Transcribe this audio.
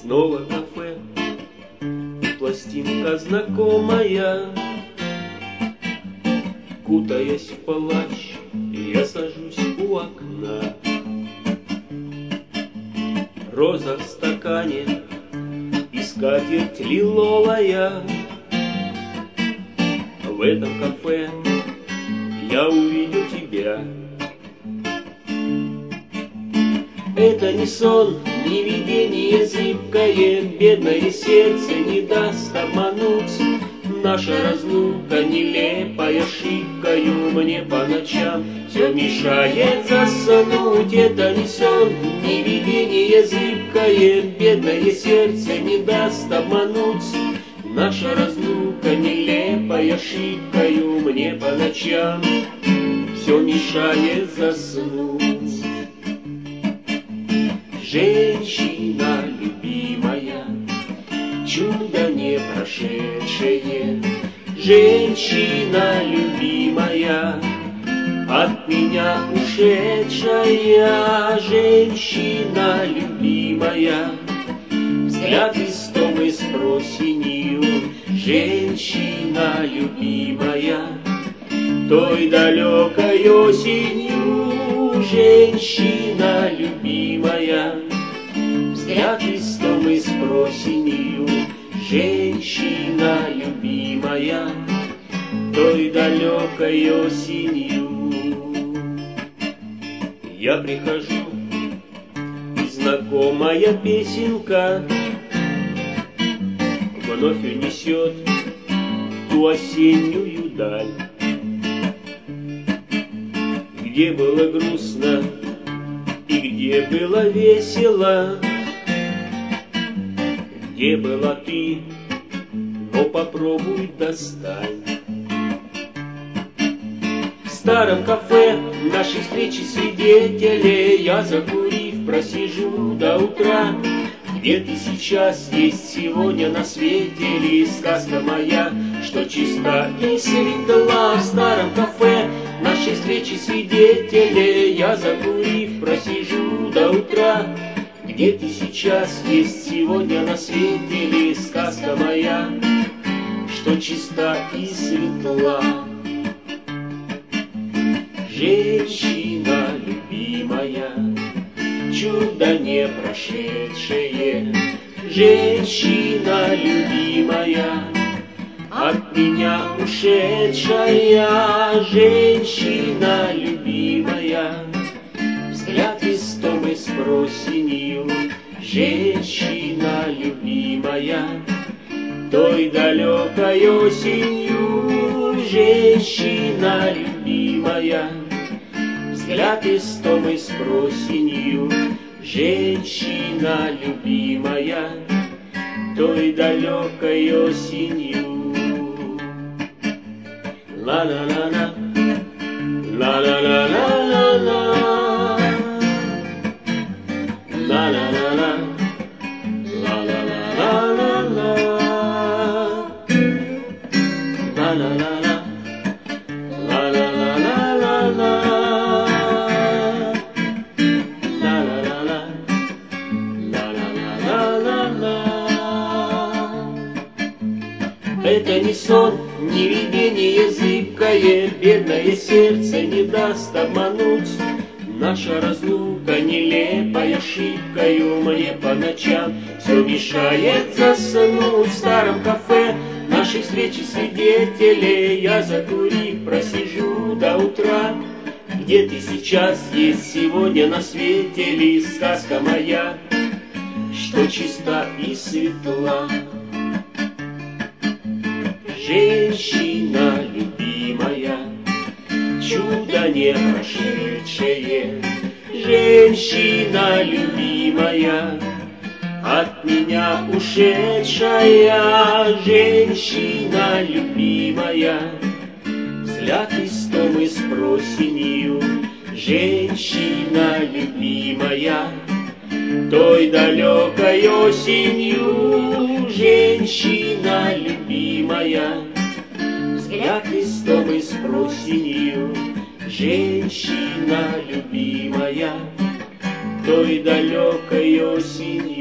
Снова кафе, пластинка знакомая. Кутаясь в плащ, я сажусь у окна. Роза в стакане и скатерть лиловая. В этом кафе я увидел тебя. Это не сон, не видение зыбкое, бедное сердце не даст обмануть. Наша разлука нелепая ошибкою мне по ночам все мешает заснуть. Это не сон, не видение зыбкое, бедное сердце не даст обмануть. Наша разлука нелепая ошибкою мне по ночам все мешает заснуть. Женщина любимая, чудо не прошедшее, женщина любимая, от меня ушедшая, женщина любимая, взгляд истомы с просенью, женщина любимая, той далекой осенью, женщина любимая, взгляд истомы с просенью, женщина любимая, той далекой осенью. Я прихожу, и знакомая песенка вновь унесет ту осеннюю даль, где было грустно и где было весело, где была ты, но попробуй достань. В старом кафе нашей встречи свидетели, я, закурив, просижу до утра. Где ты сейчас, есть сегодня на свете ли сказка моя, что чиста и светла? В старом кафе нашей встречи свидетели, я, закурив, просижу до утра. Где ты сейчас, есть сегодня на свете ли сказка моя, что чиста и светла? Женщина любимая, чудо не прошедшее, женщина любимая, от меня ушедшая, женщина любимая, взгляд истомы с просенью, женщина любимая, той далекой осенью, женщина любимая, взгляд истомы с просенью, женщина любимая, той далекой осенью. Ла-ла-ла-ла, ла-ла-ла-ла-ла-ла, ла-ла-ла-ла, ла-ла-ла-ла-ла-ла, ла-ла-ла-ла, ла-ла-ла-ла-ла-ла, ла-ла-ла-ла, ла-ла-ла-ла-ла-ла. Это не сон, не видение зыбкое, бедное сердце не даст обмануть. Наша разлука нелепая ошибкою мне по ночам все мешает заснуть. В старом кафе нашей встречи свидетели, я, закурив, просижу до утра. Где ты сейчас, есть сегодня на свете ли сказка моя, что чиста и светла? Женщина любимая, чудо не прошедшее, женщина любимая, от меня ушедшая, женщина любимая, взгляд истомы с просенью, женщина любимая, той далекой осенью, женщина любимая, взгляд истомы с просенью, женщина любимая, той далекой осенью.